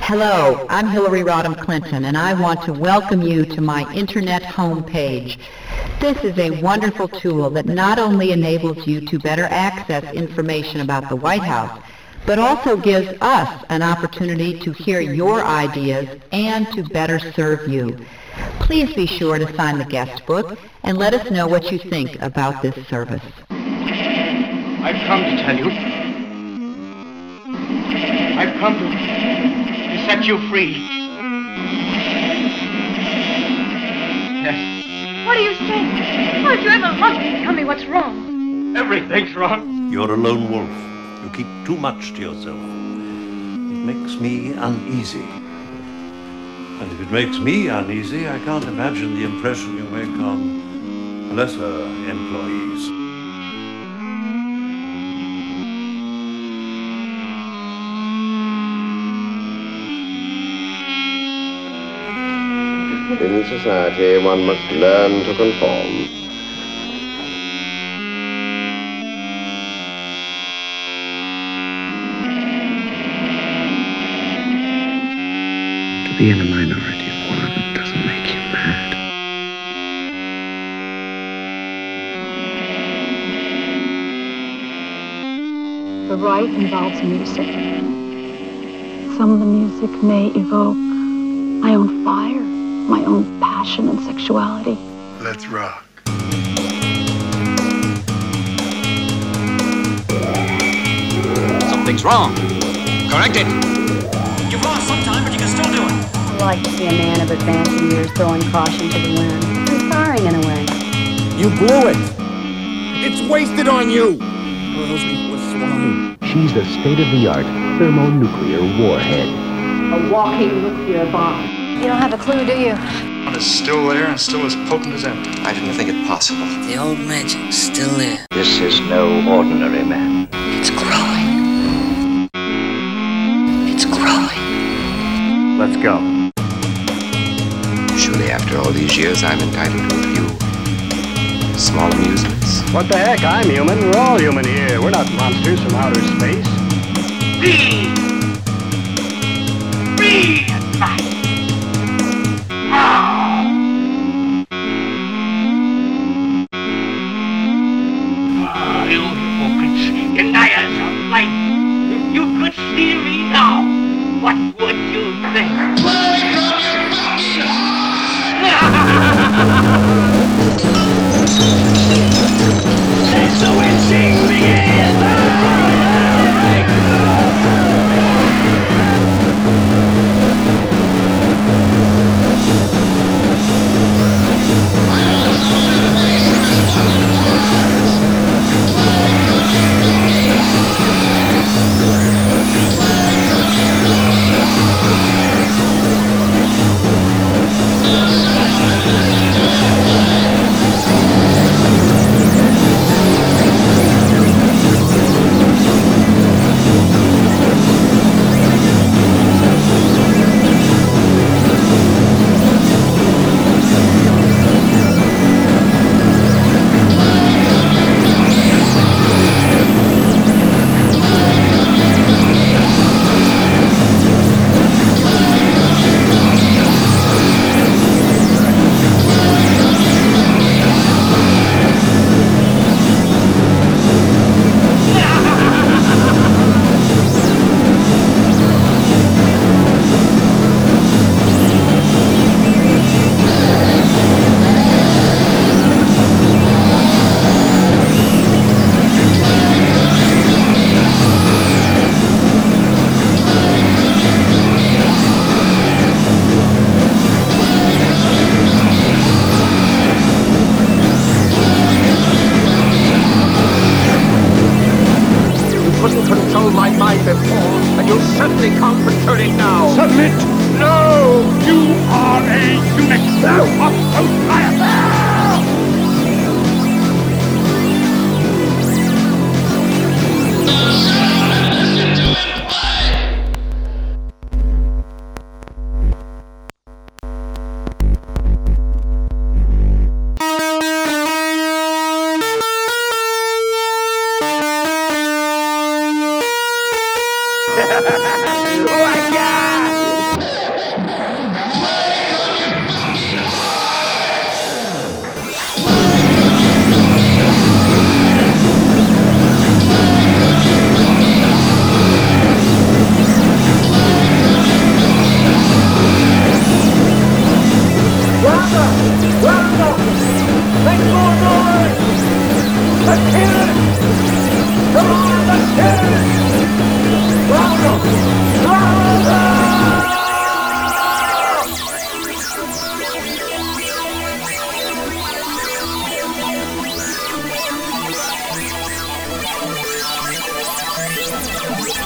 Hello, I'm Hillary Rodham Clinton, and I want to welcome you to my internet homepage. This is a wonderful tool that not only enables you to better access information about the White House, but also gives us an opportunity to hear your ideas and to better serve you. Please be sure to sign the guest book and let us know what you think about this service. I've come to tell you. I've come to set you free. Yes. What are you saying? What have you ever wrong? Tell me what's wrong. Everything's wrong. You're a lone wolf. You keep too much to yourself. It makes me uneasy. And if it makes me uneasy, I can't imagine the impression you make on lesser employees. In society, one must learn to conform. To be in a minority of one doesn't make you mad. The right involves music. Some of the music may evoke my own fire, my own passion and sexuality. Let's rock. Something's wrong. Correct it. You've lost some time, but you can still do it. I like to see a man of advancing years throwing caution to the wind. It's inspiring in a way. You blew it. It's wasted on you. Oh, those people are swine. She's the state-of-the-art thermonuclear warhead. A walking nuclear bomb. You don't have a clue, do you? It's still there and still as potent as ever. I didn't think it possible. The old magic's still there. This is no ordinary man. It's growing. It's growing. Let's go. Surely after all these years, I'm entitled to a few small amusements. What the heck? I'm human. We're all human here. We're not monsters from outer space. Free! Free at last! You hypocrites, deniers of life. If you could see me now, what would you think? Let the witching begin!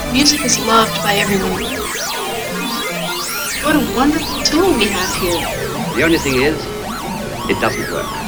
Music is loved by everyone. What a wonderful tool we have here. The only thing is, it doesn't work.